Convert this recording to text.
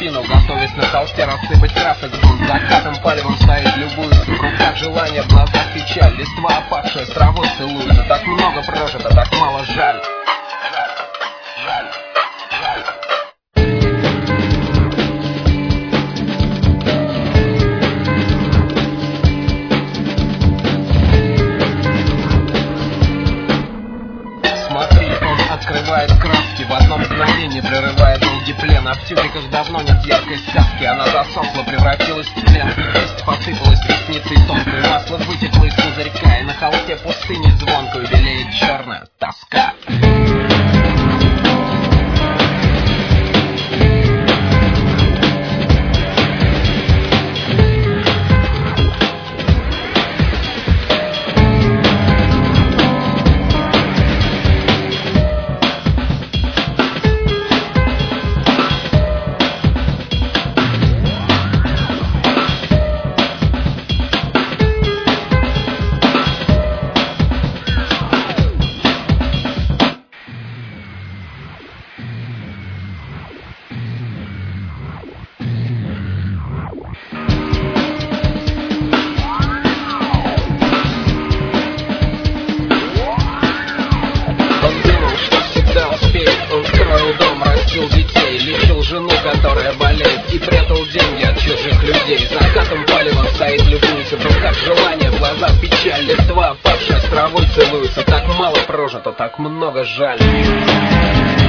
спину, готовясь на холсте рассыпать красок грунт. Закатом палевом стоит, любуется, в руках желание, в глазах печаль. Листва опавшая, с травой целуется. Так много прожито, так мало жаль. Жаль. Открывает краски, в одно мгновение прерывает долгий плен. А в тюбиках давно нет яркой сказки, она засохла, превратилась в плен. Кисть посыпалась ресницей тонкой, масло вытекло из пузырька, и на холсте пустыни звонкую белеет черная тоска. Детей, лечил жену, которая болеет, и прятал деньги от чужих людей. Закатом палево стоит, любуется, в руках желание, в глазах печаль. Листва опавшая, с травой целуется. Так мало прожито, так много жаль.